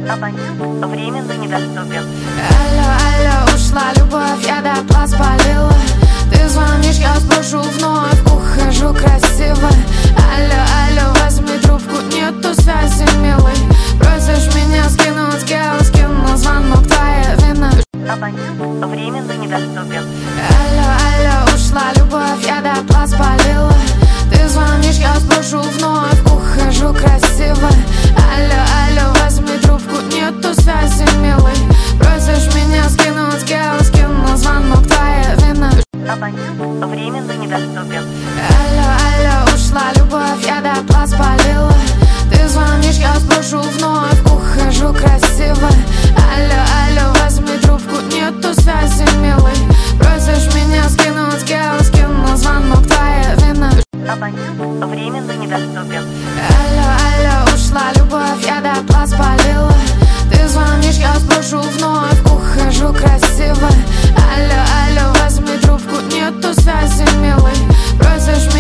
Абонент временно недоступен. Алло, алло, ушла любовь, я дотла спалила. Ты звонишь, я сброшу вновь, ухожу красиво. Алло, алло, возьми трубку, нету связи, милый. Просишь меня скинуть, скину звонок, твоя вина. Абонент временно недоступен. Алло, алло, ушла любовь, я дотла спалила. Ты звонишь, я сброшу вновь, ухожу красиво. Алло, алло, возьми трубку, нету связи, милый. Просишь меня скинуть, скину звонок, твоя вина. Абонент временно недоступен. Алло, алло, ушла любовь, я дотла спалила. Ты звонишь, я сброшу вновь, ухожу красиво. Алло, алло, возьми трубку, нету связи, милый. Просишь меня скинуть, скину звонок, твоя вина. Абонент временно недоступен. Алло, алло, ушла любовь, я дотла спалила. Ты звонишь, я сброшу вновь, ухожу красиво. Алло, алло, возьми трубку, нету связи, милый. Просишь меня